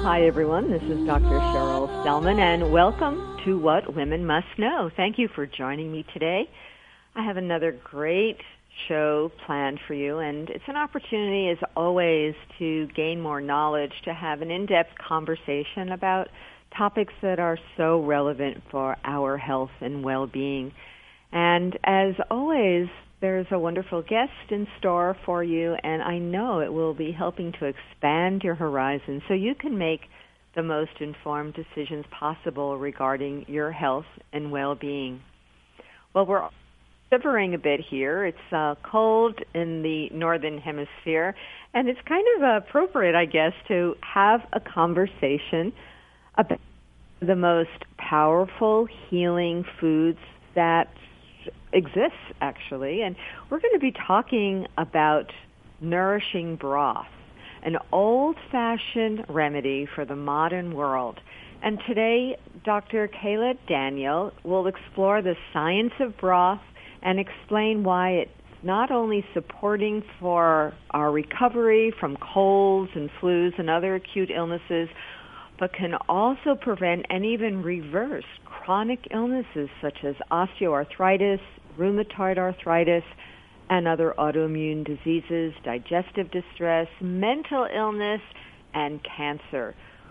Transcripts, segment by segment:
Hi, everyone. This is Dr. Cheryl Selman, and welcome to What Women Must Know. Thank you for joining me today. I have another great show planned for you, and it's an opportunity, as always, to gain more knowledge, to have an in-depth conversation about topics that are so relevant for our health and well-being. And as always, there's a wonderful guest in store for you, and I know it will be helping to expand your horizon so you can make the most informed decisions possible regarding your health and well-being. Well, we're shivering a bit here. It's cold in the northern hemisphere, and it's kind of appropriate, I guess, to have a conversation about the most powerful healing foods that exists, actually. And we're going to be talking about nourishing broth, an old-fashioned remedy for the modern world. And today, Dr. Kayla Daniel will explore the science of broth and explain why it's not only supporting for our recovery from colds and flus and other acute illnesses, but can also prevent and even reverse chronic illnesses such as osteoarthritis, rheumatoid arthritis, and other autoimmune diseases, digestive distress, mental illness, and cancer.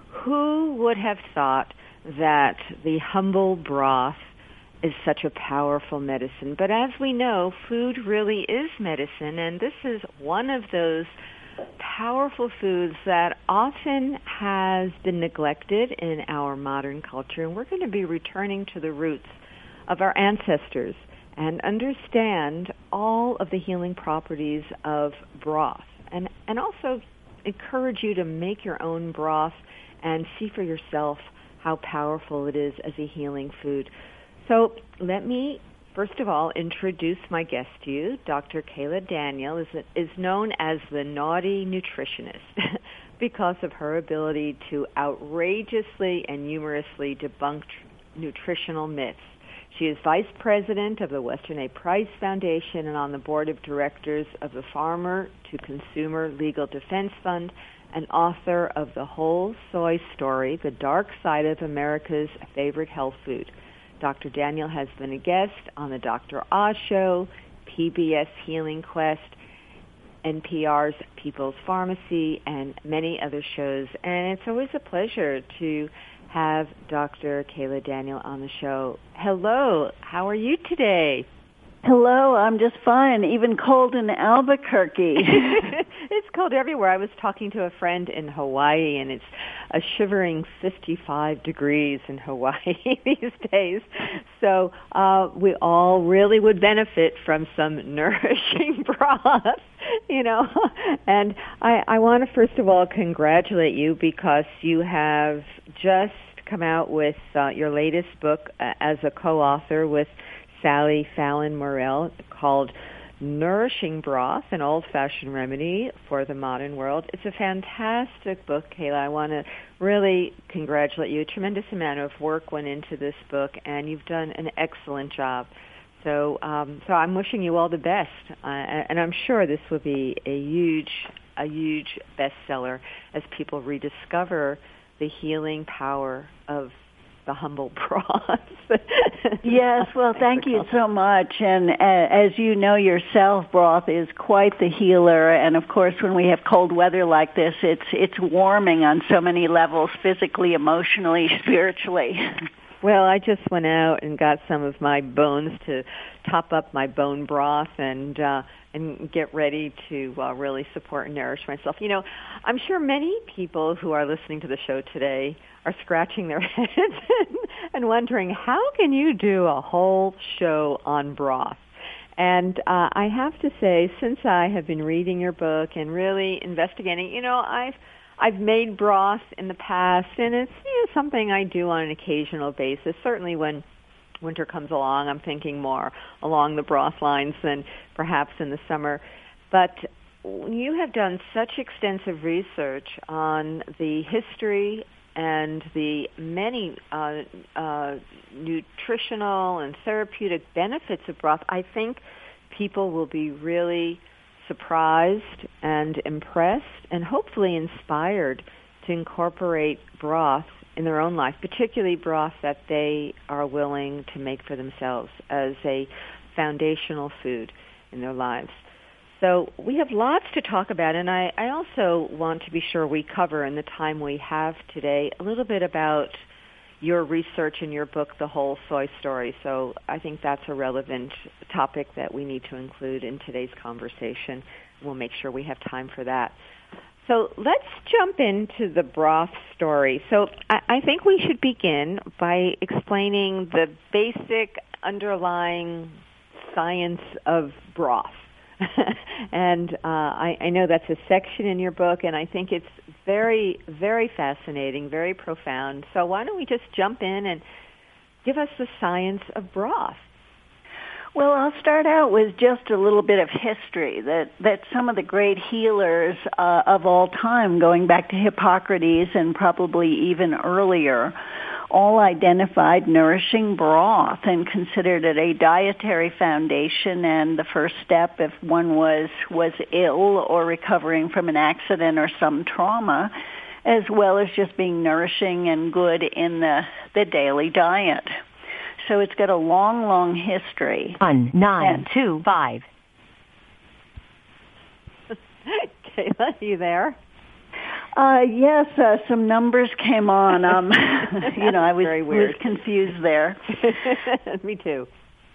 Who would have thought that the humble broth is such a powerful medicine? But as we know, food really is medicine, and this is one of those powerful foods that often has been neglected in our modern culture. And we're going to be returning to the roots of our ancestors and understand all of the healing properties of broth, and also encourage you to make your own broth and see for yourself how powerful it is as a healing food. So let me, first of all, introduce my guest to you. Dr. Kayla Daniel is known as the Naughty Nutritionist because of her ability to outrageously and humorously debunk nutritional myths. She is vice president of the Western A. Price Foundation and on the board of directors of the Farmer to Consumer Legal Defense Fund, and author of The Whole Soy Story, The Dark Side of America's Favorite Health Food. Dr. Daniel has been a guest on the Dr. Oz Show, PBS Healing Quest, NPR's People's Pharmacy, and many other shows. And it's always a pleasure to have Dr. Kayla Daniel on the show. Hello, how are you today? Hello, I'm just fine, even cold in Albuquerque. It's cold everywhere. I was talking to a friend in Hawaii, and it's a shivering 55 degrees in Hawaii these days. So we all really would benefit from some nourishing broth, you know. And I want to, first of all, congratulate you because you have just come out with your latest book as a co-author with Sally Fallon Morell called Nourishing Broth, an Old-Fashioned Remedy for the Modern World. It's a fantastic book, Kayla. I want to really congratulate you. A tremendous amount of work went into this book, and you've done an excellent job. So I'm wishing you all the best, and I'm sure this will be a huge bestseller as people rediscover the healing power of the humble broth. Yes, well, thank you so much. And as you know yourself, broth is quite the healer. And of course, when we have cold weather like this, it's warming on so many levels, physically, emotionally, spiritually. Well, I just went out and got some of my bones to top up my bone broth and get ready to really support and nourish myself. You know, I'm sure many people who are listening to the show today are scratching their heads and wondering, how can you do a whole show on broth? And I have to say, since I have been reading your book and really investigating, you know, I've made broth in the past, and it's something I do on an occasional basis. Certainly when winter comes along, I'm thinking more along the broth lines than perhaps in the summer. But you have done such extensive research on the history and the many nutritional and therapeutic benefits of broth. I think people will be really surprised and impressed and hopefully inspired to incorporate broth in their own life, particularly broth that they are willing to make for themselves as a foundational food in their lives. So we have lots to talk about, and I also want to be sure we cover in the time we have today a little bit about your research in your book, The Whole Soy Story. So I think that's a relevant topic that we need to include in today's conversation. We'll make sure we have time for that. So let's jump into the broth story. So I think we should begin by explaining the basic underlying science of broth. And I know that's a section in your book, and I think it's very, very fascinating, very profound. So why don't we just jump in and give us the science of broth? Well, I'll start out with just a little bit of history, that some of the great healers of all time, going back to Hippocrates and probably even earlier, all identified nourishing broth and considered it a dietary foundation and the first step if one was ill or recovering from an accident or some trauma, as well as just being nourishing and good in the daily diet. So it's got a long, long history. 1925. Kayla, are you there? Yes, some numbers came on. I was confused there. Me too.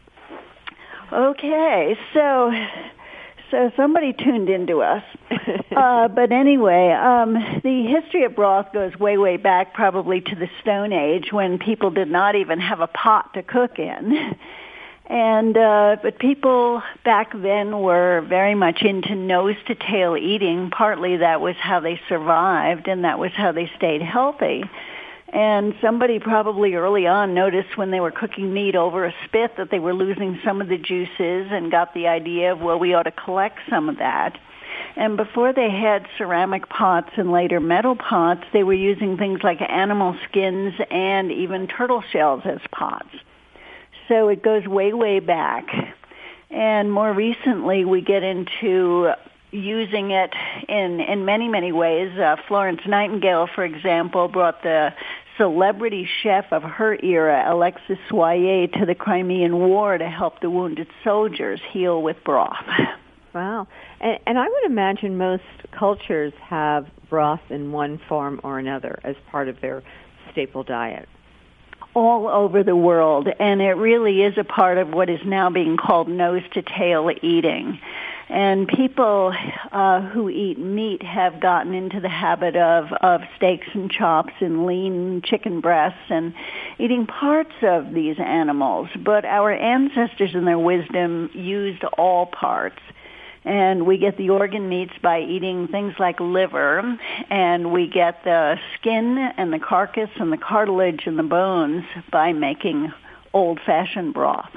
Okay, so somebody tuned into us. But anyway, the history of broth goes way, way back, probably to the Stone Age, when people did not even have a pot to cook in. And but people back then were very much into nose-to-tail eating. Partly that was how they survived, and that was how they stayed healthy. And somebody probably early on noticed when they were cooking meat over a spit that they were losing some of the juices and got the idea of, well, we ought to collect some of that. And before they had ceramic pots and later metal pots, they were using things like animal skins and even turtle shells as pots. So it goes way, way back. And more recently, we get into using it in many, many ways. Florence Nightingale, for example, brought the celebrity chef of her era, Alexis Soyer, to the Crimean War to help the wounded soldiers heal with broth. Wow. And I would imagine most cultures have broth in one form or another as part of their staple diet. All over the world, and it really is a part of what is now being called nose-to-tail eating. And people who eat meat have gotten into the habit of steaks and chops and lean chicken breasts and eating parts of these animals. But our ancestors in their wisdom used all parts. And we get the organ meats by eating things like liver, and we get the skin and the carcass and the cartilage and the bones by making old-fashioned broth.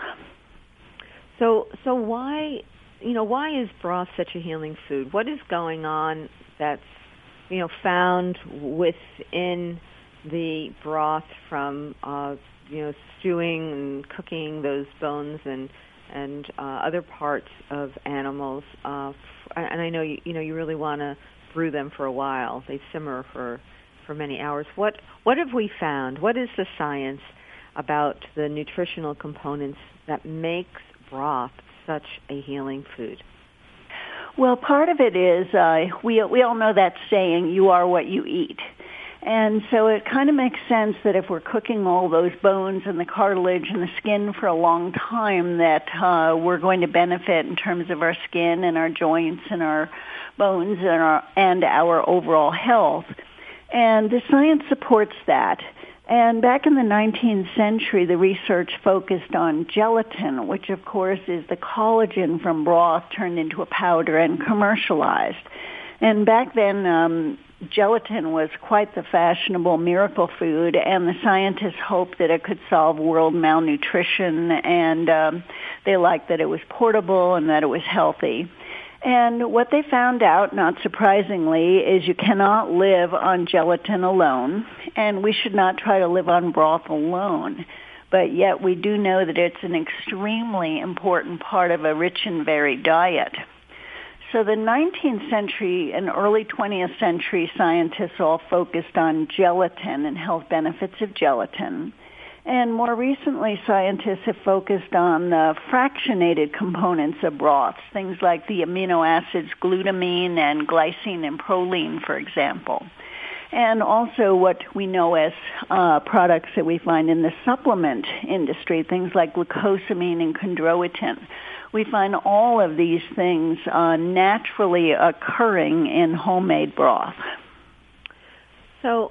So why is broth such a healing food? What is going on that's, found within the broth from, stewing and cooking those bones and other parts of animals, and I know you really want to brew them for a while. They simmer for many hours. What have we found? What is the science about the nutritional components that makes broth such a healing food? Well, part of it is we all know that saying, "You are what you eat." And so it kind of makes sense that if we're cooking all those bones and the cartilage and the skin for a long time, that we're going to benefit in terms of our skin and our joints and our bones and our overall health. And the science supports that. And back in the 19th century, the research focused on gelatin, which of course is the collagen from broth turned into a powder and commercialized. And back then, gelatin was quite the fashionable miracle food, and the scientists hoped that it could solve world malnutrition, and they liked that it was portable and that it was healthy. And what they found out, not surprisingly, is you cannot live on gelatin alone, and we should not try to live on broth alone. But yet we do know that it's an extremely important part of a rich and varied diet. So the 19th century and early 20th century scientists all focused on gelatin and health benefits of gelatin. And more recently, scientists have focused on the fractionated components of broths, things like the amino acids glutamine and glycine and proline, for example. And also what we know as products that we find in the supplement industry, things like glucosamine and chondroitin. We find all of these things naturally occurring in homemade broth. So,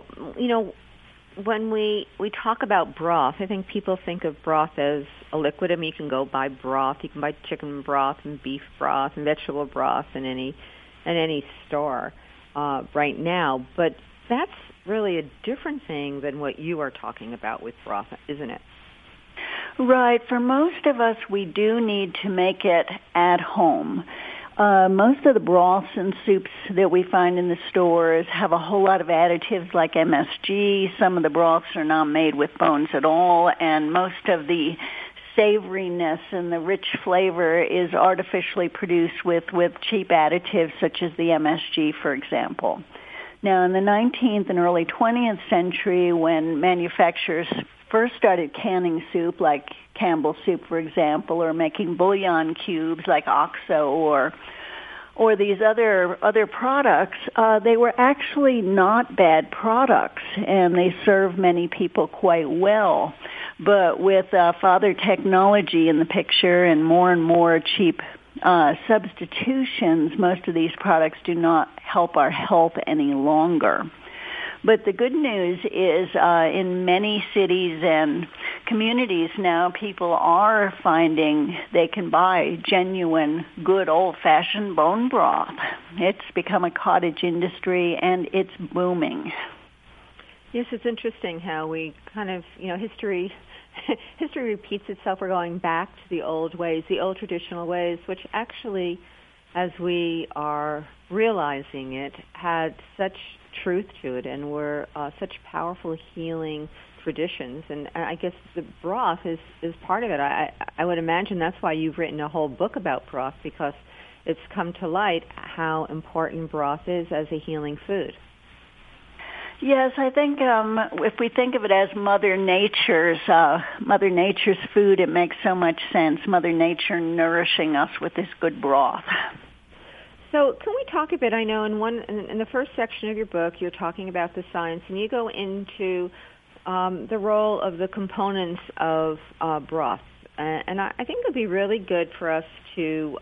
when we talk about broth, I think people think of broth as a liquid. I mean, you can go buy broth. You can buy chicken broth and beef broth and vegetable broth in any store right now. But that's really a different thing than what you are talking about with broth, isn't it? Right. For most of us, we do need to make it at home. Most of the broths and soups that we find in the stores have a whole lot of additives like MSG. Some of the broths are not made with bones at all, and most of the savoriness and the rich flavor is artificially produced with cheap additives such as the MSG, for example. Now, in the 19th and early 20th century, when manufacturers first started canning soup, like Campbell's soup, for example, or making bouillon cubes like OXO or these other products, they were actually not bad products, and they served many people quite well. But with further technology in the picture and more cheap substitutions, most of these products do not help our health any longer. But the good news is in many cities and communities now, people are finding they can buy genuine, good, old-fashioned bone broth. It's become a cottage industry, and it's booming. Yes, it's interesting how we kind of, history repeats itself. We're going back to the old ways, the old traditional ways, which actually, as we are realizing it, had such truth to it and were such powerful healing traditions. And I guess the broth is part of it. I would imagine that's why you've written a whole book about broth, because it's come to light how important broth is as a healing food. Yes, I think if we think of it as Mother Nature's food, it makes so much sense. Mother Nature nourishing us with this good broth. So can we talk a bit? I know in the first section of your book, you're talking about the science, and you go into the role of the components of broth. And I think it would be really good for us to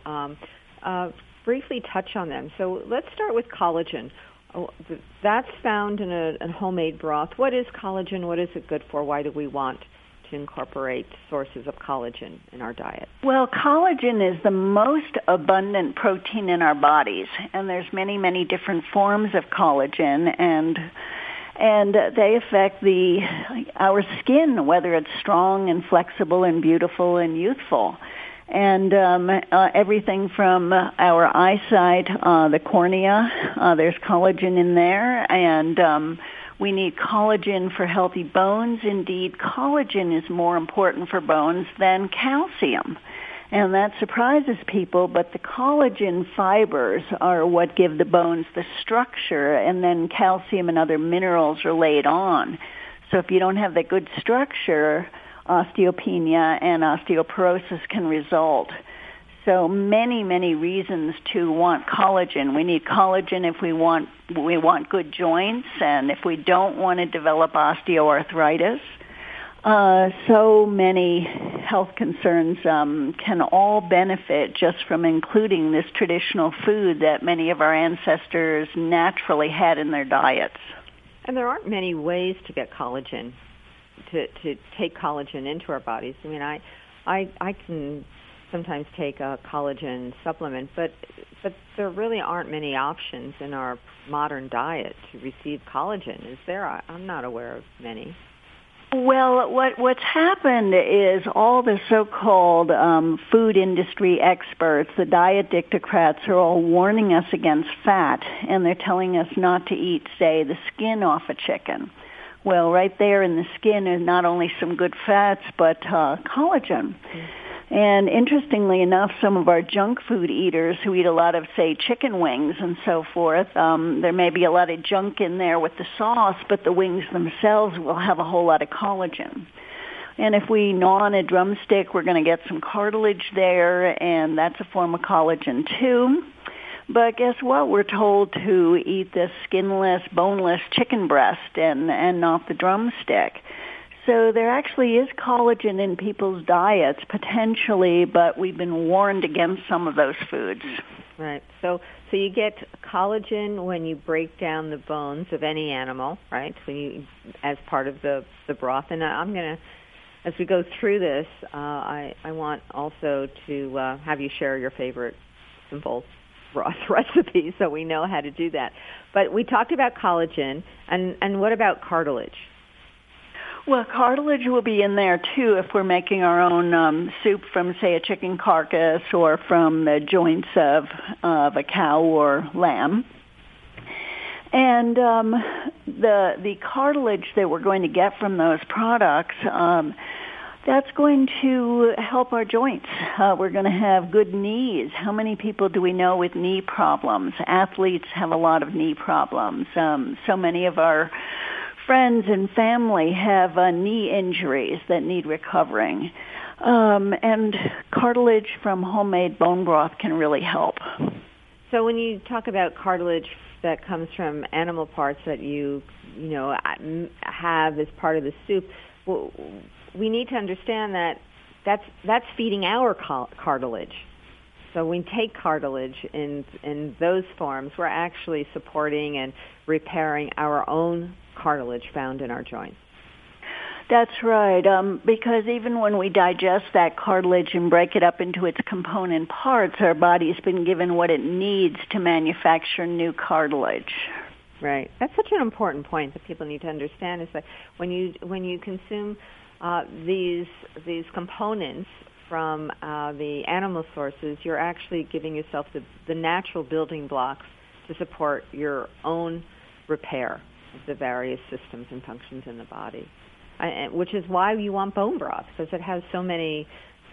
briefly touch on them. So let's start with collagen. That's found in a homemade broth. What is collagen? What is it good for? Why do we want to incorporate sources of collagen in our diet? Well, collagen is the most abundant protein in our bodies, and there's many different forms of collagen, and they affect our skin, whether it's strong and flexible and beautiful and youthful. And everything from our eyesight, the cornea, there's collagen in there, and we need collagen for healthy bones. Indeed, collagen is more important for bones than calcium. And that surprises people, but the collagen fibers are what give the bones the structure, and then calcium and other minerals are laid on. So if you don't have that good structure, osteopenia and osteoporosis can result. So many reasons to want collagen. We need collagen if we want good joints, and if we don't want to develop osteoarthritis. So many health concerns can all benefit just from including this traditional food that many of our ancestors naturally had in their diets. And there aren't many ways to get collagen, to take collagen into our bodies. I mean, I can sometimes take a collagen supplement, but there really aren't many options in our modern diet to receive collagen, is there? I'm not aware of many. Well, what's happened is all the so-called food industry experts, the diet dictocrats, are all warning us against fat, and they're telling us not to eat, say, the skin off a chicken. Well, right there in the skin is not only some good fats, but collagen. And interestingly enough, some of our junk food eaters who eat a lot of, say, chicken wings and so forth, there may be a lot of junk in there with the sauce, but the wings themselves will have a whole lot of collagen. And if we gnaw on a drumstick, we're going to get some cartilage there, and that's a form of collagen too. But guess what? We're told to eat the skinless, boneless chicken breast and not the drumstick. So there actually is collagen in people's diets, potentially, but we've been warned against some of those foods. Right. So you get collagen when you break down the bones of any animal, right? As part of the broth. And I'm going to, as we go through this, I want also to have you share your favorite simple broth recipe so we know how to do that. But we talked about collagen, and what about cartilage? Well, cartilage will be in there, too, if we're making our own soup from, say, a chicken carcass or from the joints of a cow or lamb. And the cartilage that we're going to get from those products, that's going to help our joints. We're going to have good knees. How many people do we know with knee problems? Athletes have a lot of knee problems. So many of our friends and family have knee injuries that need recovering. And cartilage from homemade bone broth can really help. So when you talk about cartilage that comes from animal parts that you have as part of the soup, well, we need to understand that that's feeding our cartilage. So when we take cartilage in those forms, we're actually supporting and repairing our own cartilage found in our joints. That's right, because even when we digest that cartilage and break it up into its component parts, our body's been given what it needs to manufacture new cartilage. Right. That's such an important point that people need to understand, is that when you consume these components from the animal sources, you're actually giving yourself the natural building blocks to support your own repair of the various systems and functions in the body, which is why you want bone broth, because it has so many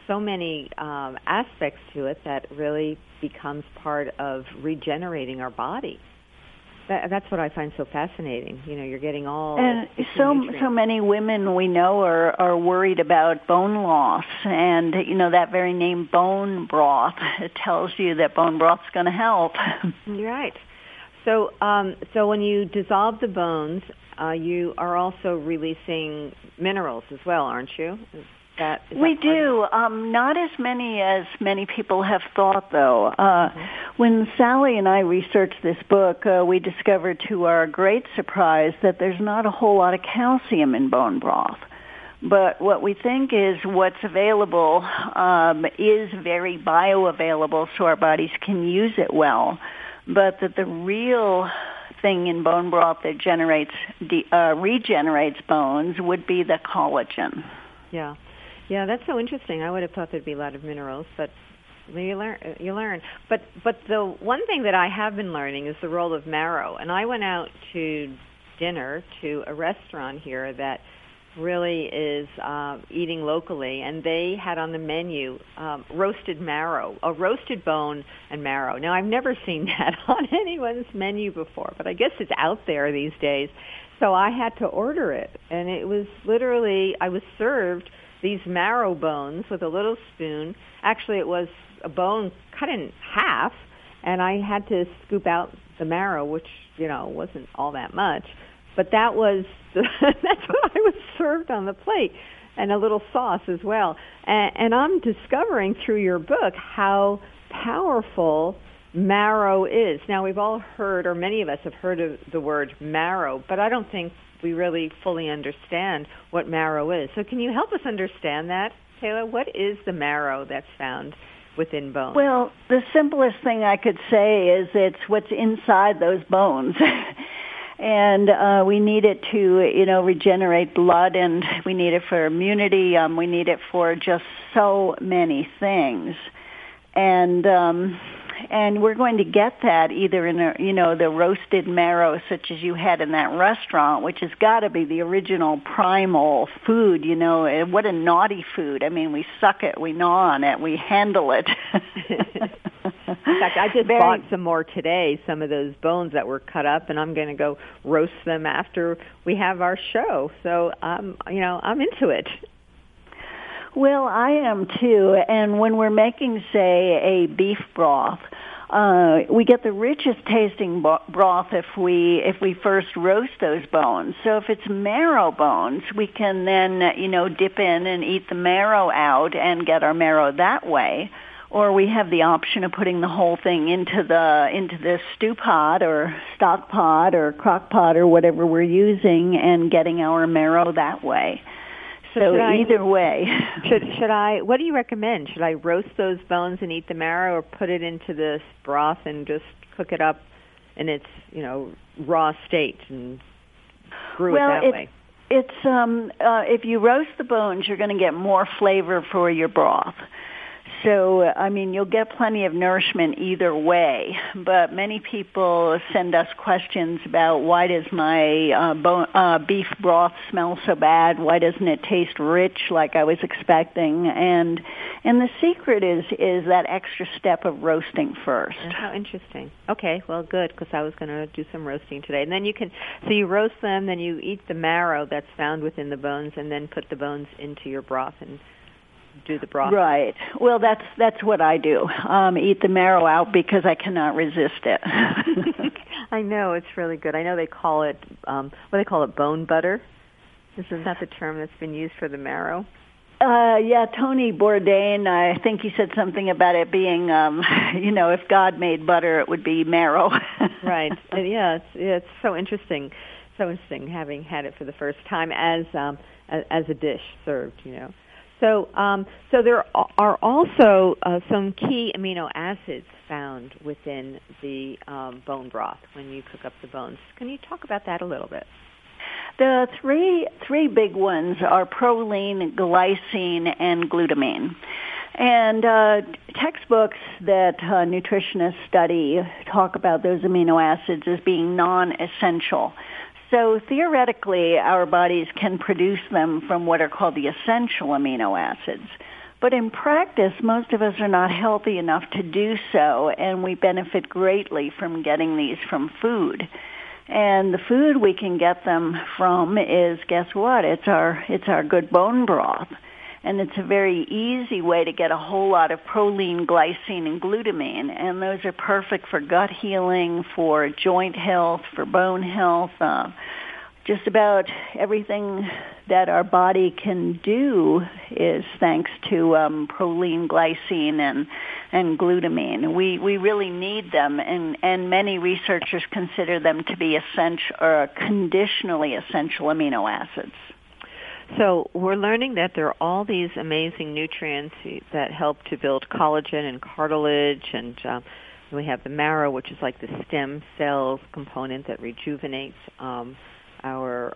aspects to it that really becomes part of regenerating our body. That's what I find so fascinating. You're getting all and so many women we know are worried about bone loss, and that very name bone broth, it tells you that bone broth's going to help. You're right. So when you dissolve the bones, you are also releasing minerals as well, aren't you? We do. Not as many people have thought, though. When Sally and I researched this book, we discovered to our great surprise that there's not a whole lot of calcium in bone broth. But what we think is what's available is very bioavailable, so our bodies can use it well. But that the real thing in bone broth that regenerates bones would be the collagen. Yeah. Yeah, that's so interesting. I would have thought there'd be a lot of minerals, but you learn. But the one thing that I have been learning is the role of marrow. And I went out to dinner to a restaurant here that really is eating locally, and they had on the menu roasted marrow, a roasted bone and marrow. Now, I've never seen that on anyone's menu before, but I guess it's out there these days. So I had to order it, and it was literally, I was served these marrow bones with a little spoon. Actually, it was a bone cut in half, and I had to scoop out the marrow, which, wasn't all that much. But that's what I was served on the plate, and a little sauce as well. And I'm discovering through your book how powerful marrow is. Now, we've all heard, or many of us have heard of the word marrow, but I don't think we really fully understand what marrow is. So can you help us understand that, Taylor? What is the marrow that's found within bones? Well, the simplest thing I could say is it's what's inside those bones. And we need it to, regenerate blood, and we need it for immunity. We need it for just so many things. And and we're going to get that either in the roasted marrow such as you had in that restaurant, which has got to be the original primal food. What a naughty food. I mean, we suck it, we gnaw on it, we handle it. In fact, I just bought some more today, some of those bones that were cut up, and I'm going to go roast them after we have our show. So, I'm into it. Well, I am too. And when we're making, say, a beef broth, we get the richest tasting broth if we first roast those bones. So if it's marrow bones, we can then, dip in and eat the marrow out and get our marrow that way. Or we have the option of putting the whole thing into the stew pot or stock pot or crock pot or whatever we're using and getting our marrow that way. So either way. Should I, what do you recommend? Should I roast those bones and eat the marrow, or put it into this broth and just cook it up in its, raw state and brew it that way? If you roast the bones, you're going to get more flavor for your broth. So, you'll get plenty of nourishment either way, but many people send us questions about why does my beef broth smell so bad? Why doesn't it taste rich like I was expecting? And the secret is that extra step of roasting first. How interesting. Okay, well, good, because I was going to do some roasting today. And then you roast them, then you eat the marrow that's found within the bones, and then put the bones into your broth and do the broth. Right. Well, that's what I do. Eat the marrow out because I cannot resist it. I know, it's really good. I know they call it bone butter. Isn't that the term that's been used for the marrow? Yeah, Tony Bourdain, I think he said something about it being, if God made butter, it would be marrow. Right. Yeah, it's so interesting. So interesting having had it for the first time as a dish served, So there are also some key amino acids found within the bone broth when you cook up the bones. Can you talk about that a little bit? The three big ones are proline, glycine, and glutamine. And textbooks that nutritionists study talk about those amino acids as being non-essential. So theoretically, our bodies can produce them from what are called the essential amino acids. But in practice, most of us are not healthy enough to do so, and we benefit greatly from getting these from food. And the food we can get them from is, guess what? It's our good bone broth. And it's a very easy way to get a whole lot of proline, glycine, and glutamine. And those are perfect for gut healing, for joint health, for bone health. Just about everything that our body can do is thanks to proline, glycine, and glutamine. We really need them, and many researchers consider them to be essential or conditionally essential amino acids. So we're learning that there are all these amazing nutrients that help to build collagen and cartilage, and we have the marrow, which is like the stem cells component that rejuvenates our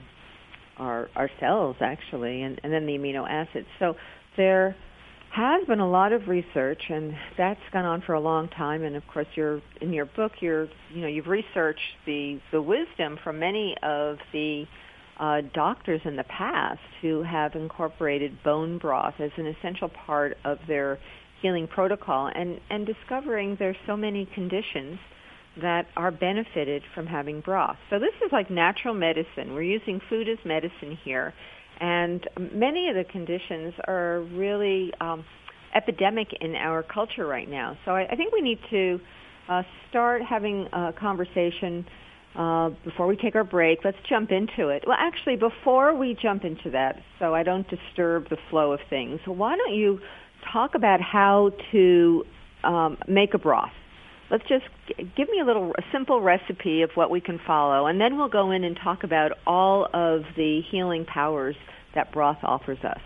cells, actually, and then the amino acids. So there has been a lot of research, and that's gone on for a long time. And of course, in your book, you've researched the wisdom from many of the doctors in the past who have incorporated bone broth as an essential part of their healing protocol, and discovering there's so many conditions that are benefited from having broth. So this is like natural medicine. We're using food as medicine here, and many of the conditions are really epidemic in our culture right now. So I think we need to start having a conversation before we take our break. Let's jump into it. Well, actually, before we jump into that, so I don't disturb the flow of things, why don't you talk about how to make a broth? Let's just give me a simple recipe of what we can follow, and then we'll go in and talk about all of the healing powers that broth offers us.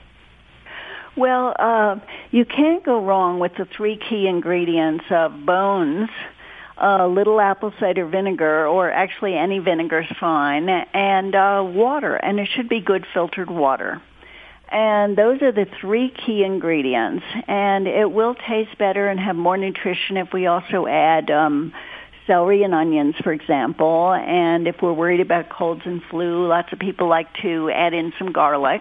Well, you can't go wrong with the three key ingredients of bones, little apple cider vinegar, or actually any vinegar is fine, and water, and it should be good filtered water. And those are the 3 key ingredients. And it will taste better and have more nutrition if we also add celery and onions, for example. And if we're worried about colds and flu, lots of people like to add in some garlic.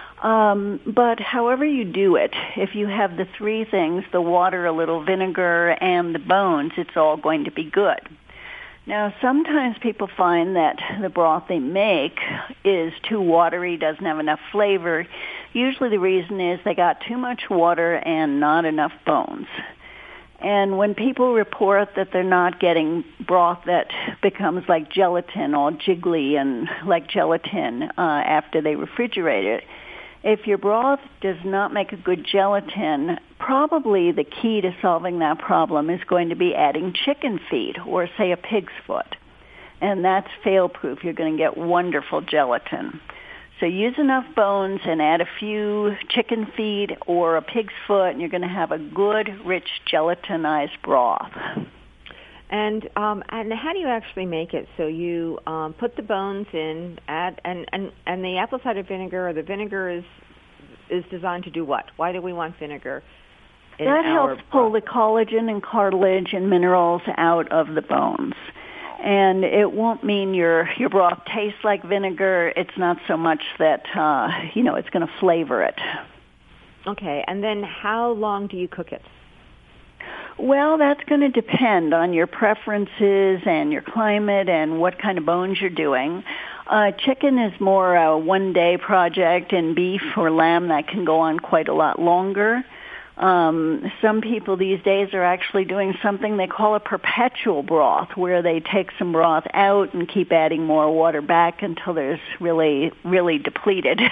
But however you do it, if you have the 3 things, the water, a little vinegar, and the bones, it's all going to be good. Now, sometimes people find that the broth they make is too watery, doesn't have enough flavor. Usually the reason is they got too much water and not enough bones. And when people report that they're not getting broth that becomes like gelatin, all jiggly and like gelatin after they refrigerate it, if your broth does not make a good gelatin, probably the key to solving that problem is going to be adding chicken feet or, say, a pig's foot. And that's fail-proof. You're going to get wonderful gelatin. So use enough bones and add a few chicken feet or a pig's foot, and you're going to have a good, rich, gelatinized broth. And how do you actually make it? So you put the bones in, add and the apple cider vinegar, or the vinegar is designed to do what? Why do we want vinegar? That helps pull the collagen and cartilage and minerals out of the bones. And it won't mean your broth tastes like vinegar. It's not so much that it's going to flavor it. Okay. And then how long do you cook it? Well, that's going to depend on your preferences and your climate and what kind of bones you're doing. Chicken is more a one-day project, and beef or lamb, that can go on quite a lot longer. Some people these days are actually doing something they call a perpetual broth, where they take some broth out and keep adding more water back until there's really, really depleted.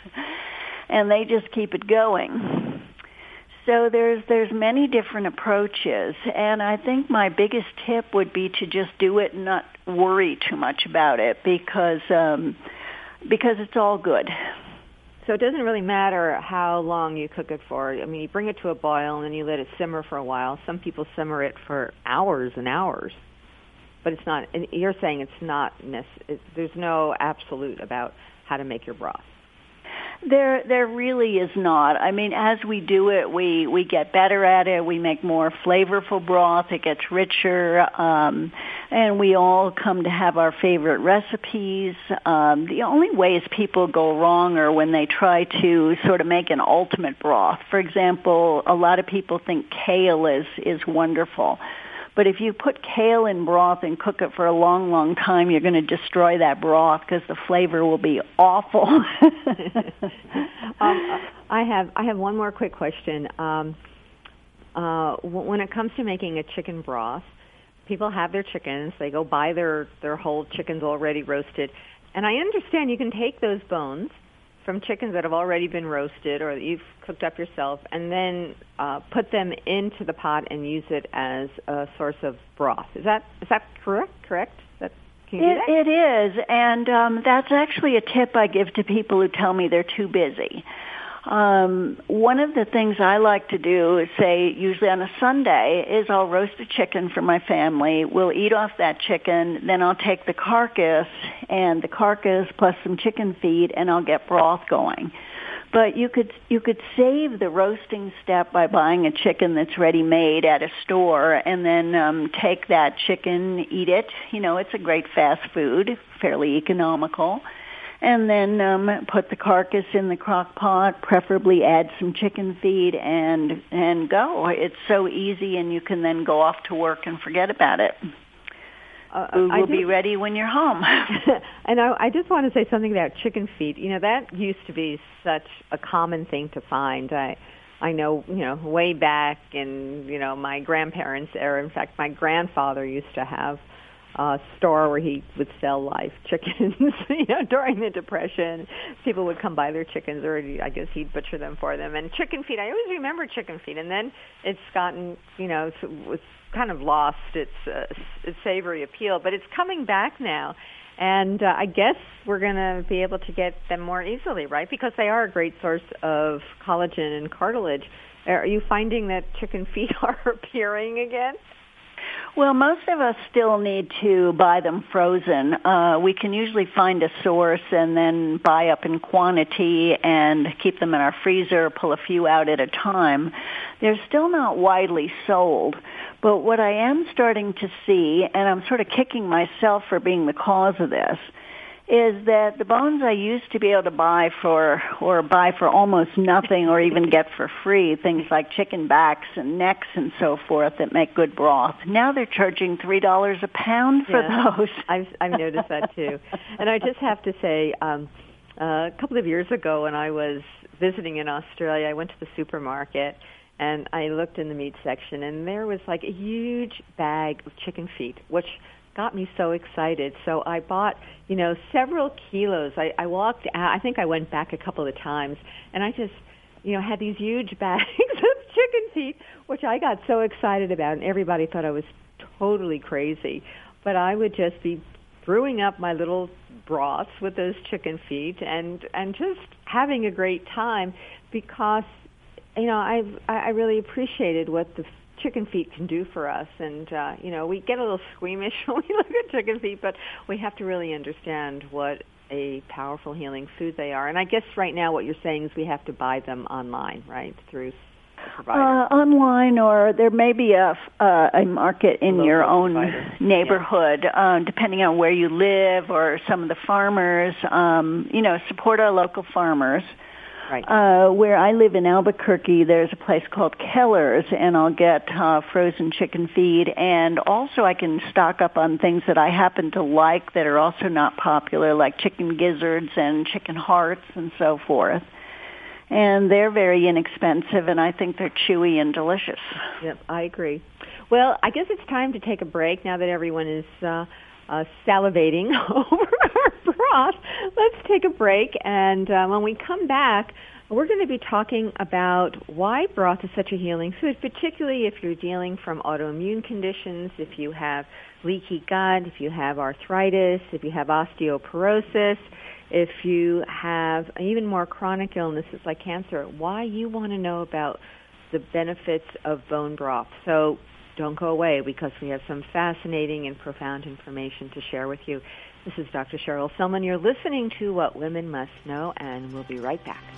And they just keep it going. So there's many different approaches, and I think my biggest tip would be to just do it and not worry too much about it, because it's all good. So it doesn't really matter how long you cook it for. I mean, you bring it to a boil and then you let it simmer for a while. Some people simmer it for hours and hours, but it's not. You're saying it's not. There's no absolute about how to make your broth. There really is not. I mean, as we do it, we get better at it. We make more flavorful broth. It gets richer, and we all come to have our favorite recipes. The only ways people go wrong are when they try to sort of make an ultimate broth. For example, a lot of people think kale is wonderful. But if you put kale in broth and cook it for a long, long time, you're going to destroy that broth because the flavor will be awful. I have one more quick question. When it comes to making a chicken broth, people have their chickens. They go buy their whole chickens already roasted. And I understand you can take those bones from chickens that have already been roasted or that you've cooked up yourself, and then put them into the pot and use it as a source of broth. Is that correct? Can you do that? It is, and that's actually a tip I give to people who tell me they're too busy. One of the things I like to do, say usually on a Sunday, is I'll roast a chicken for my family. We'll eat off that chicken, then I'll take the carcass plus some chicken feet, and I'll get broth going. But you could save the roasting step by buying a chicken that's ready made at a store, and then take that chicken, eat it. It's a great fast food, fairly economical. And then put the carcass in the crock pot, preferably add some chicken feed, and go. It's so easy, and you can then go off to work and forget about it. Food will be ready when you're home. And I just want to say something about chicken feet. That used to be such a common thing to find. I know, way back in, my grandparents' era. In fact, my grandfather used to have a store where he would sell live chickens, during the Depression. People would come buy their chickens, or I guess he'd butcher them for them. And chicken feet, I always remember chicken feet. And then it's gotten, it's kind of lost its savory appeal. But it's coming back now. And I guess we're going to be able to get them more easily, right? Because they are a great source of collagen and cartilage. Are you finding that chicken feet are appearing again? Well, most of us still need to buy them frozen. We can usually find a source and then buy up in quantity and keep them in our freezer, pull a few out at a time. They're still not widely sold. But what I am starting to see, and I'm sort of kicking myself for being the cause of this, is that the bones I used to be able to buy for almost nothing or even get for free, things like chicken backs and necks and so forth that make good broth. Now they're charging $3 a pound for those. I've noticed that too. And I just have to say, a couple of years ago when I was visiting in Australia, I went to the supermarket and I looked in the meat section and there was like a huge bag of chicken feet, which got me so excited. So I bought, several kilos. I walked out, I think I went back a couple of times, and I just, had these huge bags of chicken feet, which I got so excited about, and everybody thought I was totally crazy. But I would just be brewing up my little broths with those chicken feet and just having a great time because, I really appreciated what the chicken feet can do for us, and we get a little squeamish when we look at chicken feet, but we have to really understand what a powerful healing food they are. And I guess right now what you're saying is we have to buy them online, right, through a provider. Online, or there may be a market in your own neighborhood, depending on where you live, or some of the farmers. Support our local farmers. Right. Where I live in Albuquerque, there's a place called Keller's, and I'll get frozen chicken feed, and also I can stock up on things that I happen to like that are also not popular, like chicken gizzards and chicken hearts and so forth. And they're very inexpensive, and I think they're chewy and delicious. Yep, I agree. Well, I guess it's time to take a break now that everyone is salivating over our broth. Let's take a break, and when we come back, we're going to be talking about why broth is such a healing food, particularly if you're dealing from autoimmune conditions, if you have leaky gut, if you have arthritis, if you have osteoporosis, if you have even more chronic illnesses like cancer, why you want to know about the benefits of bone broth. So don't go away, because we have some fascinating and profound information to share with you. This is Dr. Cheryl Selman. You're listening to What Women Must Know, and we'll be right back.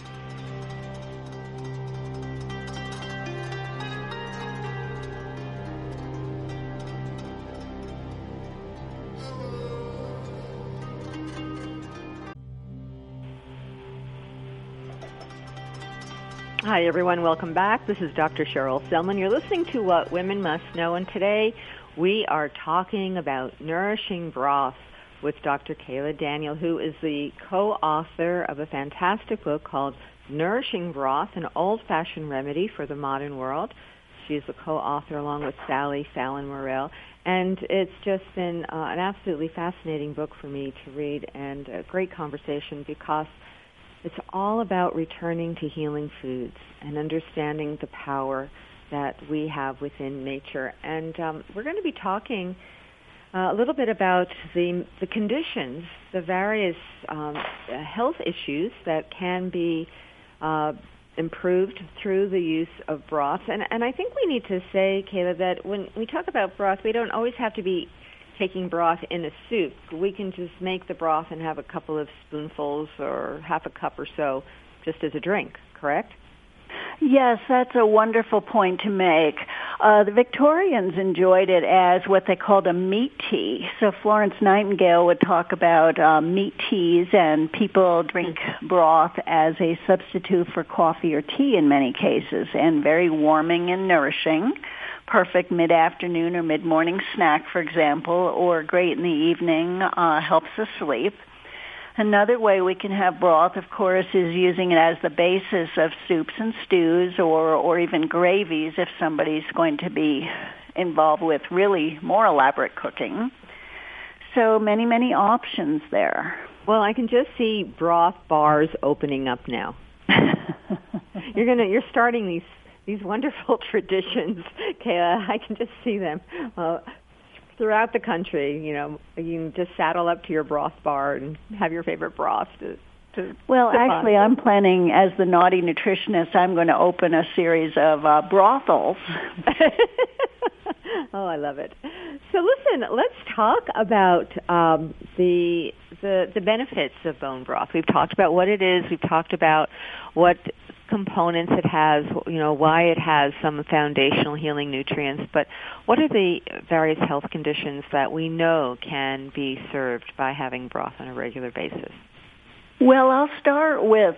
Hi, everyone. Welcome back. This is Dr. Cheryl Selman. You're listening to What Women Must Know, and today we are talking about nourishing broth with Dr. Kayla Daniel, who is the co-author of a fantastic book called Nourishing Broth, an Old-Fashioned Remedy for the Modern World. She's the co-author along with Sally Fallon Morell, and it's just been an absolutely fascinating book for me to read, and a great conversation, because it's all about returning to healing foods and understanding the power that we have within nature. And we're going to be talking a little bit about the conditions, the various health issues that can be improved through the use of broth. And I think we need to say, Kayla, that when we talk about broth, we don't always have to be taking broth in a soup. We can just make the broth and have a couple of spoonfuls or half a cup or so just as a drink, correct? Yes, that's a wonderful point to make. The Victorians enjoyed it as what they called a meat tea. So Florence Nightingale would talk about meat teas, and people drink broth as a substitute for coffee or tea in many cases, and very warming and nourishing. Perfect mid-afternoon or mid-morning snack, for example, or great in the evening, helps us sleep. Another way we can have broth, of course, is using it as the basis of soups and stews, or even gravies if somebody's going to be involved with really more elaborate cooking. So many, many options there. Well, I can just see broth bars opening up now. You're starting these wonderful traditions, Kayla. I can just see them throughout the country. You can just saddle up to your broth bar and have your favorite broth to actually, I'm planning, as the naughty nutritionist, I'm going to open a series of brothels. Oh, I love it. So listen, let's talk about the benefits of bone broth. We've talked about what it is. We've talked about what components it has, why it has some foundational healing nutrients, but what are the various health conditions that we know can be served by having broth on a regular basis? Well, I'll start with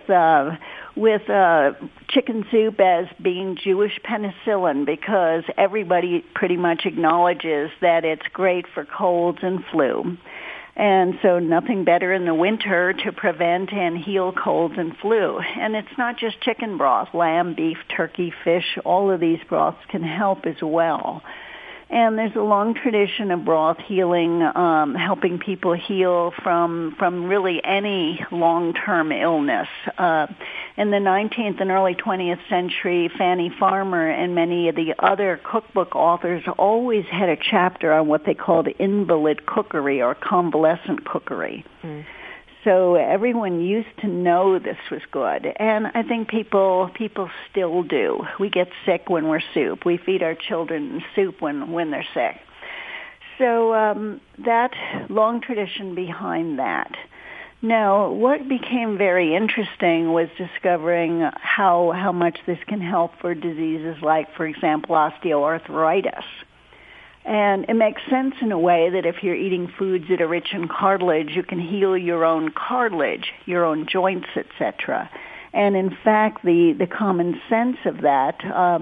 chicken soup as being Jewish penicillin, because everybody pretty much acknowledges that it's great for colds and flu. And so nothing better in the winter to prevent and heal colds and flu. And it's not just chicken broth. Lamb, beef, turkey, fish, all of these broths can help as well. And there's a long tradition of broth healing, helping people heal from really any long-term illness. In the 19th and early 20th century, Fanny Farmer and many of the other cookbook authors always had a chapter on what they called invalid cookery or convalescent cookery. Mm. So everyone used to know this was good, and I think people still do. We get sick when we're soup. We feed our children soup when they're sick. So that long tradition behind that. Now, what became very interesting was discovering how much this can help for diseases like, for example, osteoarthritis. And it makes sense in a way that if you're eating foods that are rich in cartilage, you can heal your own cartilage, your own joints, etc. And in fact, the common sense of that,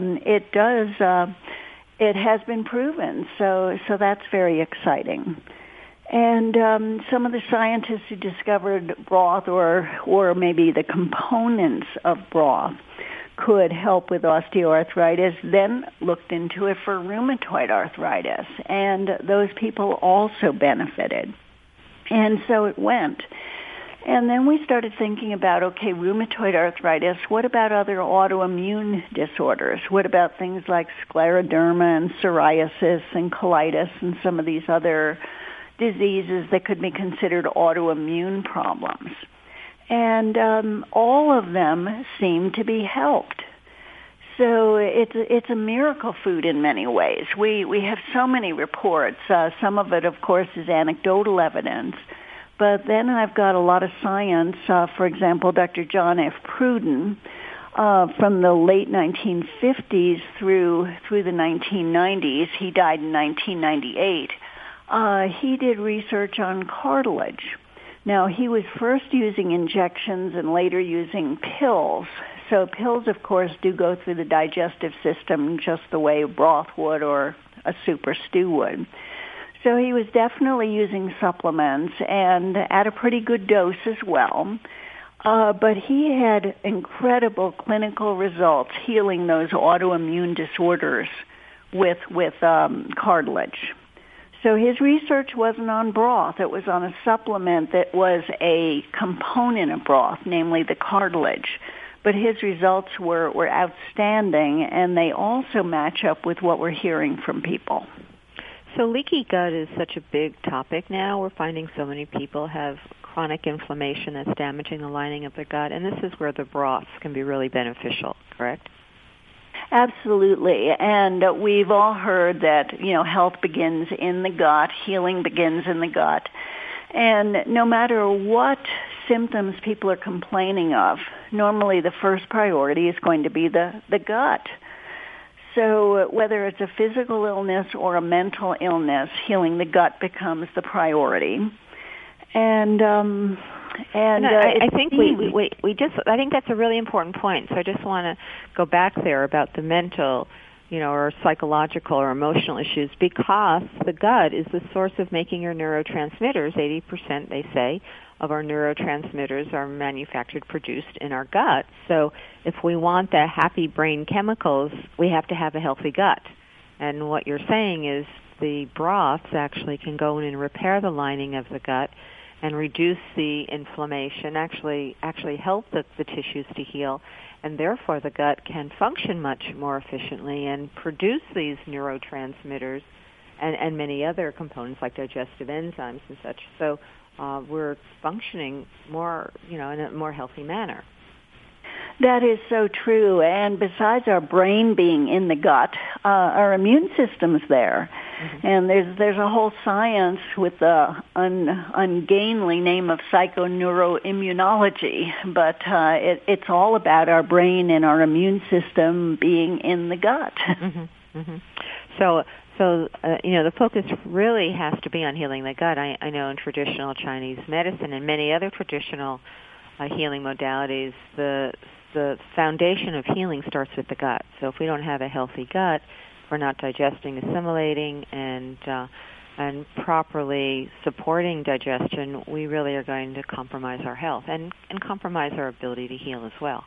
it has been proven. So that's very exciting. And some of the scientists who discovered broth or maybe the components of broth could help with osteoarthritis, then looked into it for rheumatoid arthritis, and those people also benefited. And so it went. And then we started thinking about, okay, rheumatoid arthritis, what about other autoimmune disorders? What about things like scleroderma and psoriasis and colitis and some of these other diseases that could be considered autoimmune problems? And all of them seem to be helped. So it's a miracle food in many ways. We have so many reports. Some of it, of course, is anecdotal evidence. But then I've got a lot of science. For example, Dr. John F. Pruden, from the late 1950s through the 1990s, he died in 1998, he did research on cartilage. Now, he was first using injections and later using pills. So pills, of course, do go through the digestive system just the way broth would or a soup or stew would. So he was definitely using supplements and at a pretty good dose as well. But he had incredible clinical results healing those autoimmune disorders with cartilage. So his research wasn't on broth. It was on a supplement that was a component of broth, namely the cartilage. But his results were outstanding, and they also match up with what we're hearing from people. So leaky gut is such a big topic now. We're finding so many people have chronic inflammation that's damaging the lining of the gut, and this is where the broths can be really beneficial, correct? Absolutely. And we've all heard that, health begins in the gut, healing begins in the gut. And no matter what symptoms people are complaining of, normally the first priority is going to be the gut. So whether it's a physical illness or a mental illness, healing the gut becomes the priority. And I think I think that's a really important point. So I just want to go back there about the mental, or psychological or emotional issues, because the gut is the source of making your neurotransmitters. 80%, they say, of our neurotransmitters are manufactured, produced in our gut. So if we want the happy brain chemicals, we have to have a healthy gut. And what you're saying is the broths actually can go in and repair the lining of the gut and reduce the inflammation, actually help the tissues to heal, and therefore the gut can function much more efficiently and produce these neurotransmitters and many other components like digestive enzymes and such. So we're functioning more, in a more healthy manner. That is so true. And besides our brain being in the gut, our immune system's there. Mm-hmm. And there's a whole science with the ungainly name of psychoneuroimmunology, but it's all about our brain and our immune system being in the gut. Mm-hmm. Mm-hmm. So the focus really has to be on healing the gut. I know in traditional Chinese medicine and many other traditional healing modalities, the foundation of healing starts with the gut. So if we don't have a healthy gut, we're not digesting, assimilating, and properly supporting digestion, we really are going to compromise our health and compromise our ability to heal as well.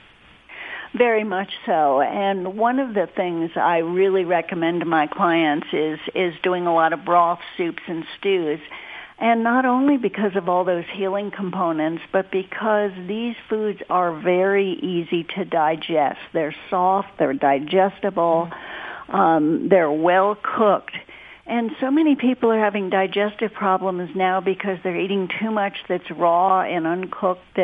Very much so. And one of the things I really recommend to my clients is doing a lot of broth, soups, and stews. And not only because of all those healing components, but because these foods are very easy to digest. They're soft, they're digestible, they're well cooked. And so many people are having digestive problems now because they're eating too much that's raw and uncooked,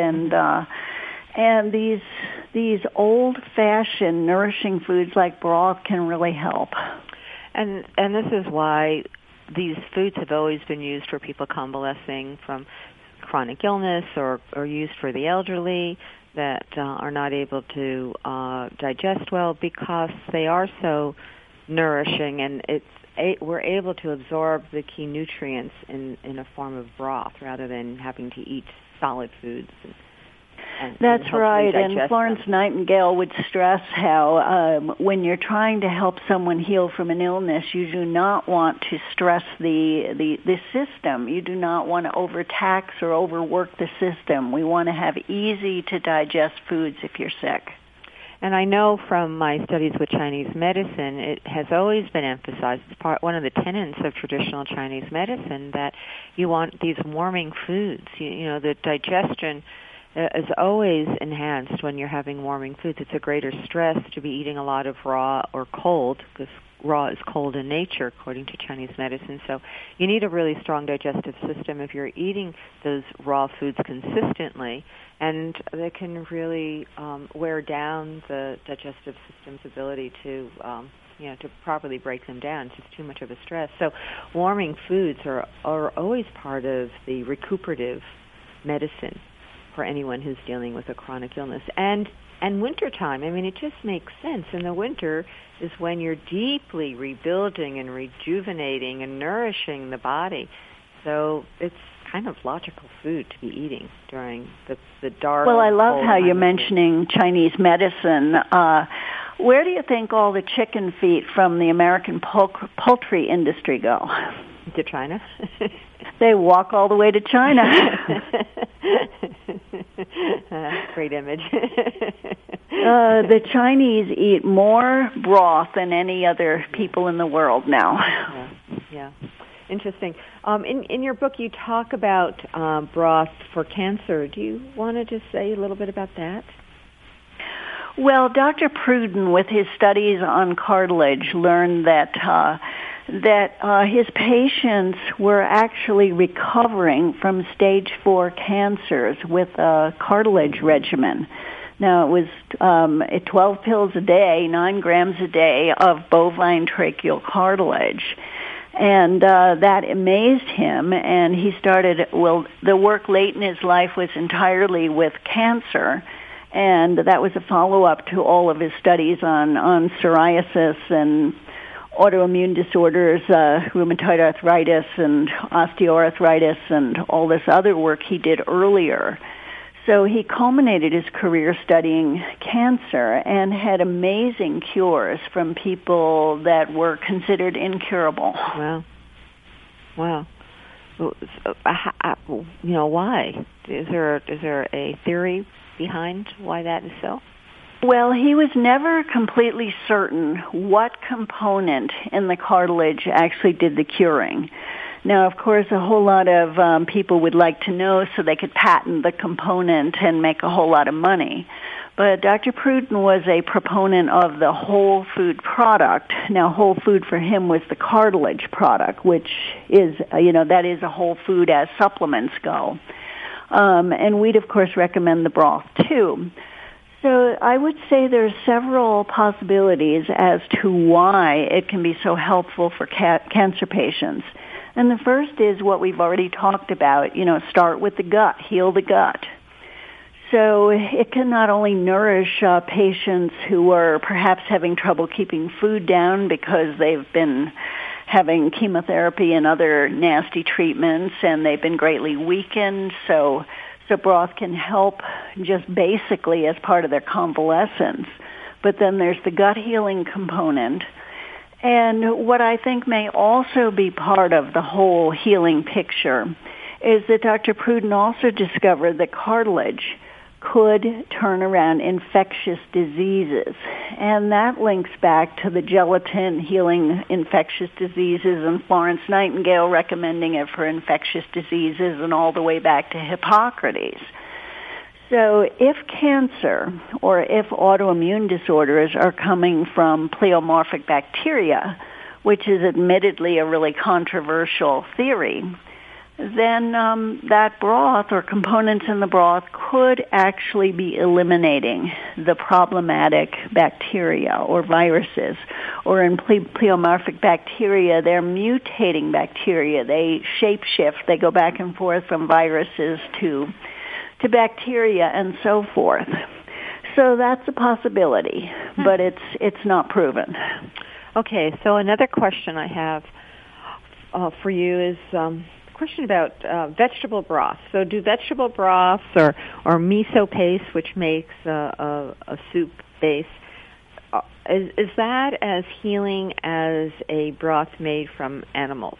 and these old-fashioned nourishing foods like broth can really help. And this is why these foods have always been used for people convalescing from chronic illness or used for the elderly that are not able to digest well, because they are so nourishing, and we're able to absorb the key nutrients in a form of broth rather than having to eat solid foods. That's right, and Florence Nightingale would stress how when you're trying to help someone heal from an illness, you do not want to stress the system. You do not want to overtax or overwork the system. We want to have easy to digest foods if you're sick. And I know from my studies with Chinese medicine, it has always been emphasized, it's one of the tenets of traditional Chinese medicine, that you want these warming foods. The digestion is always enhanced when you're having warming foods. It's a greater stress to be eating a lot of raw or cold, because raw is cold in nature, according to Chinese medicine. So you need a really strong digestive system if you're eating those raw foods consistently, and they can really wear down the digestive system's ability to properly break them down. It's just too much of a stress. So warming foods are always part of the recuperative medicine for anyone who's dealing with a chronic illness. And wintertime, it just makes sense. In the winter is when you're deeply rebuilding and rejuvenating and nourishing the body. So it's kind of logical food to be eating during the dark. Well, I love how you're mentioning Chinese medicine. Where do you think all the chicken feet from the American poultry industry go? To China? They walk all the way to China. Great image. The Chinese eat more broth than any other people in the world now. Yeah. Interesting. In your book, you talk about broth for cancer. Do you want to just say a little bit about that? Well, Dr. Pruden, with his studies on cartilage, learned that his patients were actually recovering from stage 4 cancers with a cartilage regimen. Now, it was 12 pills a day, 9 grams a day of bovine tracheal cartilage. And that amazed him, and he started, the work late in his life was entirely with cancer, and that was a follow-up to all of his studies on psoriasis and autoimmune disorders, rheumatoid arthritis and osteoarthritis, and all this other work he did earlier. So he culminated his career studying cancer and had amazing cures from people that were considered incurable. Wow. Why? Is there a theory behind why that is so? Well, he was never completely certain what component in the cartilage actually did the curing. Now, of course, a whole lot of people would like to know so they could patent the component and make a whole lot of money. But Dr. Pruden was a proponent of the whole food product. Now, whole food for him was the cartilage product, which is, that is a whole food as supplements go. And we'd, of course, recommend the broth, too. So I would say there's several possibilities as to why it can be so helpful for cancer patients. And the first is what we've already talked about, start with the gut, heal the gut. So it can not only nourish patients who are perhaps having trouble keeping food down because they've been having chemotherapy and other nasty treatments and they've been greatly weakened, so broth can help just basically as part of their convalescence. But then there's the gut healing component. And what I think may also be part of the whole healing picture is that Dr. Pruden also discovered that cartilage could turn around infectious diseases. And that links back to the gelatin healing infectious diseases and Florence Nightingale recommending it for infectious diseases and all the way back to Hippocrates. So if cancer or if autoimmune disorders are coming from pleomorphic bacteria, which is admittedly a really controversial theory, then that broth or components in the broth could actually be eliminating the problematic bacteria or viruses. Or in pleomorphic bacteria, they're mutating bacteria. They shapeshift. They go back and forth from viruses to bacteria and so forth. So that's a possibility, but it's not proven. Okay, so another question I have for you is question about vegetable broth. So do vegetable broths or miso paste, which makes a soup base, is that as healing as a broth made from animals?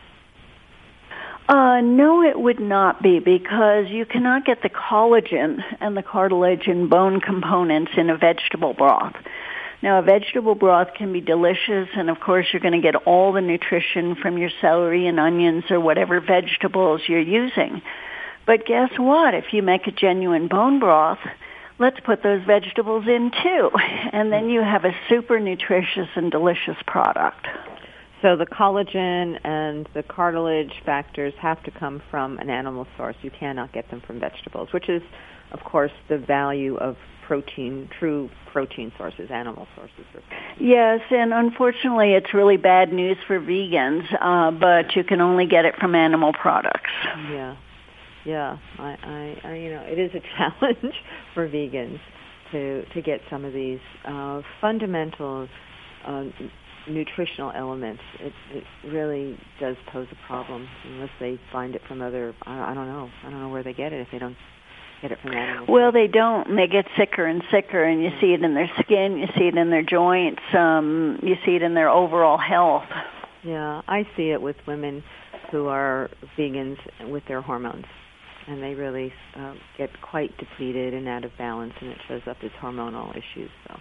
No, it would not be, because you cannot get the collagen and the cartilage and bone components in a vegetable broth. Now, a vegetable broth can be delicious, and of course you're going to get all the nutrition from your celery and onions or whatever vegetables you're using. But guess what? If you make a genuine bone broth, let's put those vegetables in too, and then you have a super nutritious and delicious product. So the collagen and the cartilage factors have to come from an animal source. You cannot get them from vegetables, which is, of course, the value of protein, true protein sources, animal sources. Yes, and unfortunately it's really bad news for vegans, but you can only get it from animal products. Yeah. I it is a challenge for vegans to get some of these fundamental nutritional elements. It really does pose a problem unless they find it from other, I don't know where they get it if they don't get it from animals. Well, they don't, and they get sicker and sicker, and you see it in their skin, you see it in their joints, you see it in their overall health. Yeah, I see it with women who are vegans with their hormones, and they really get quite depleted and out of balance, and it shows up as hormonal issues. So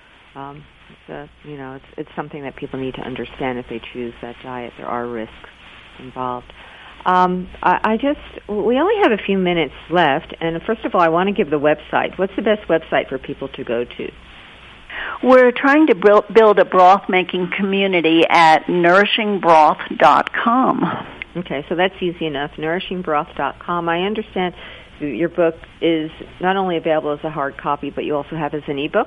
it's something that people need to understand if they choose that diet. There are risks involved. We only have a few minutes left, and first of all, I want to give the website. What's the best website for people to go to? We're trying to build a broth-making community at nourishingbroth.com. Okay, so that's easy enough, nourishingbroth.com. I understand your book is not only available as a hard copy, but you also have as an e-book?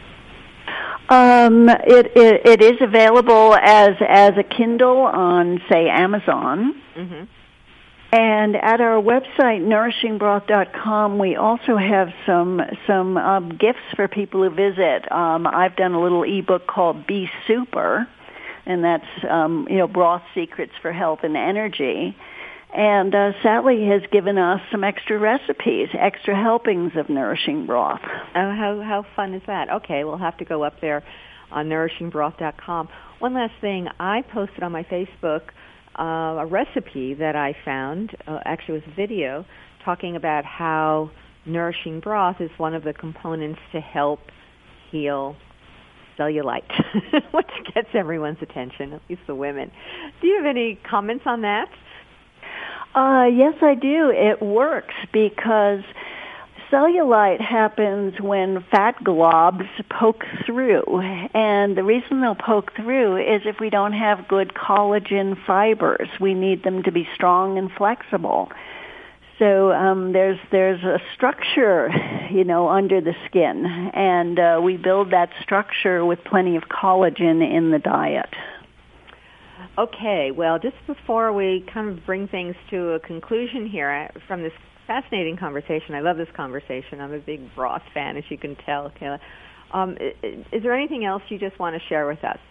It is available as a Kindle on, say, Amazon. Mm-hmm. And at our website, nourishingbroth.com, we also have some gifts for people who visit. I've done a little ebook called Be Super, and that's broth secrets for health and energy. And Sally has given us some extra recipes, extra helpings of Nourishing Broth. Oh, how fun is that? Okay, we'll have to go up there on nourishingbroth.com. One last thing, I posted on my Facebook a recipe that I found, actually it was a video, talking about how Nourishing Broth is one of the components to help heal cellulite, which gets everyone's attention, at least the women. Do you have any comments on that? Yes, I do. It works because cellulite happens when fat globs poke through. And the reason they'll poke through is if we don't have good collagen fibers. We need them to be strong and flexible. So there's a structure, under the skin, and we build that structure with plenty of collagen in the diet. Okay, well, just before we kind of bring things to a conclusion here, from this fascinating conversation, I love this conversation. I'm a big broth fan, as you can tell, Kayla. Is there anything else you just want to share with us?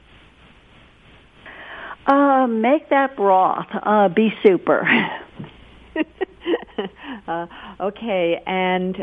Make that broth. Be super. Okay, and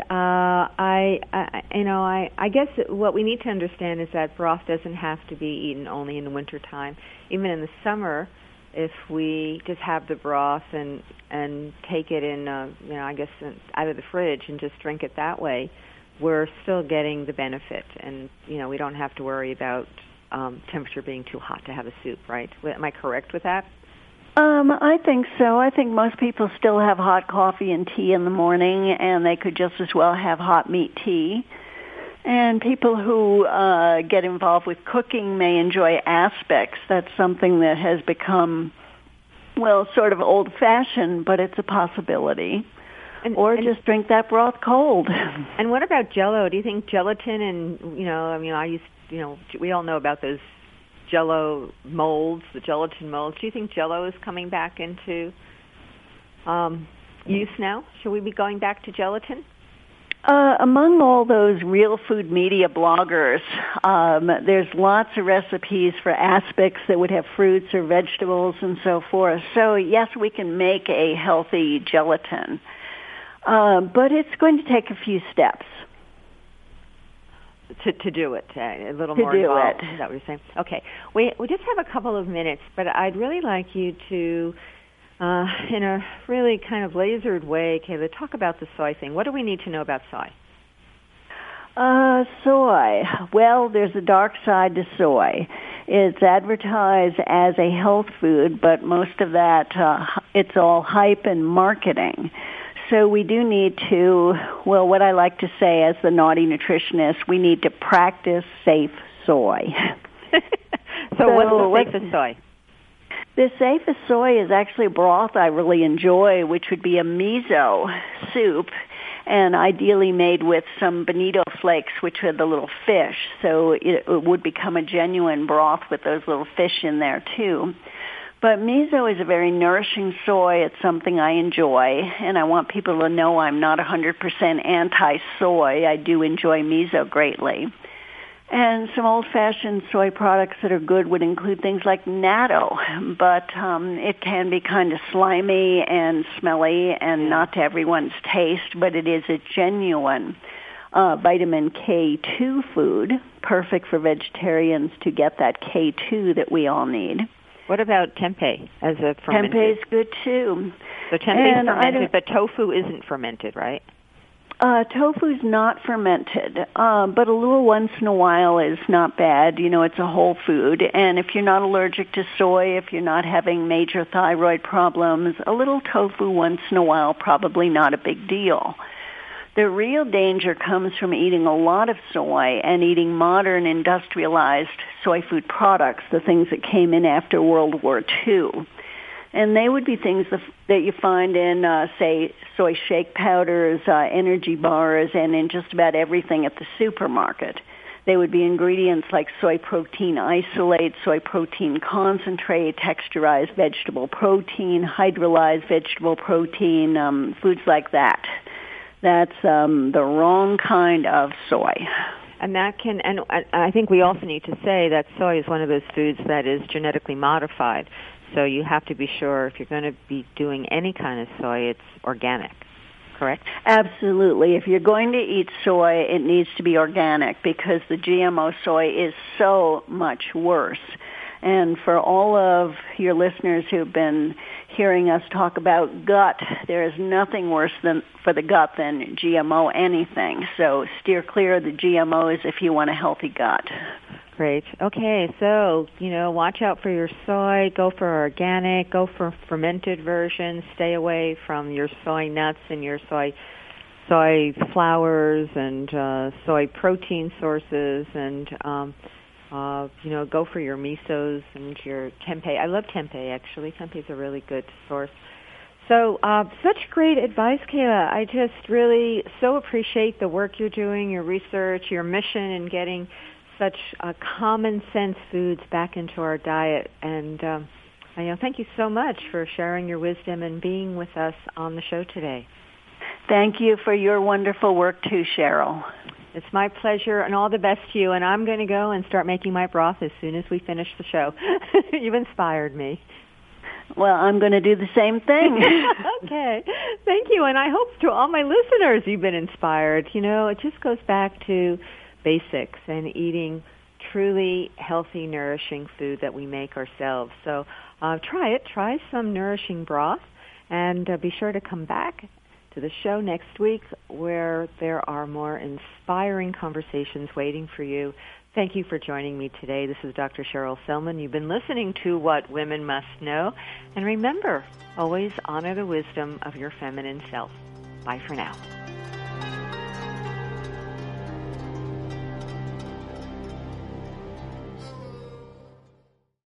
I guess what we need to understand is that broth doesn't have to be eaten only in the wintertime. Even in the summer, if we just have the broth and take it in, out of the fridge and just drink it that way, we're still getting the benefit, and we don't have to worry about temperature being too hot to have a soup, right? Am I correct with that? I think so. I think most people still have hot coffee and tea in the morning, and they could just as well have hot meat tea. And people who get involved with cooking may enjoy aspects. That's something that has become, sort of old-fashioned, but it's a possibility. Or just drink that broth cold. And what about Jell-O? Do you think gelatin and, we all know about those Jell-O molds, the gelatin molds. Do you think Jell-O is coming back into use now? Should we be going back to gelatin? Among all those real food media bloggers, there's lots of recipes for aspects that would have fruits or vegetables and so forth. So yes, we can make a healthy gelatin. But it's going to take a few steps. To do it, a little more involved. Is that what you're saying? Okay. We just have a couple of minutes, but I'd really like you to, in a really kind of lasered way, Kayla, talk about the soy thing. What do we need to know about soy? Soy. Well, there's a dark side to soy. It's advertised as a health food, but most of that, it's all hype and marketing. So we do need to, what I like to say as the naughty nutritionist, we need to practice safe soy. So what's the safest soy? The safest soy is actually a broth I really enjoy, which would be a miso soup, and ideally made with some bonito flakes, which are the little fish. So it would become a genuine broth with those little fish in there, too. But miso is a very nourishing soy. It's something I enjoy, and I want people to know I'm not 100% anti-soy. I do enjoy miso greatly. And some old-fashioned soy products that are good would include things like natto, but it can be kind of slimy and smelly and not to everyone's taste, but it is a genuine vitamin K2 food, perfect for vegetarians to get that K2 that we all need. What about tempeh as a fermented? Tempeh is good, too. So tempeh is fermented, but tofu isn't fermented, right? Tofu's not fermented, but a little once in a while is not bad. It's a whole food. And if you're not allergic to soy, if you're not having major thyroid problems, a little tofu once in a while, probably not a big deal. The real danger comes from eating a lot of soy and eating modern industrialized soy food products, the things that came in after World War II. And they would be things that you find in, say, soy shake powders, energy bars, and in just about everything at the supermarket. They would be ingredients like soy protein isolate, soy protein concentrate, texturized vegetable protein, hydrolyzed vegetable protein, foods like that. That's the wrong kind of soy. And I think we also need to say that soy is one of those foods that is genetically modified. So you have to be sure if you're going to be doing any kind of soy, it's organic, correct? Absolutely. If you're going to eat soy, it needs to be organic because the GMO soy is so much worse. And for all of your listeners who've been hearing us talk about gut, there is nothing worse for the gut than GMO anything. So steer clear of the GMOs if you want a healthy gut. Great. Okay, so, watch out for your soy. Go for organic. Go for fermented versions. Stay away from your soy nuts and your soy flours and soy protein sources and go for your misos and your tempeh. I love tempeh, actually. Tempeh is a really good source. So such great advice, Kayla. I just really so appreciate the work you're doing, your research, your mission in getting such common sense foods back into our diet. And thank you so much for sharing your wisdom and being with us on the show today. Thank you for your wonderful work too, Cheryl. It's my pleasure, and all the best to you. And I'm going to go and start making my broth as soon as we finish the show. You've inspired me. Well, I'm going to do the same thing. Okay. Thank you. And I hope to all my listeners you've been inspired. It just goes back to basics and eating truly healthy, nourishing food that we make ourselves. So try it. Try some nourishing broth, and be sure to come back to the show next week where there are more inspiring conversations waiting for you. Thank you for joining me today. This is Dr. Cheryl Selman. You've been listening to What Women Must Know. And remember, always honor the wisdom of your feminine self. Bye for now.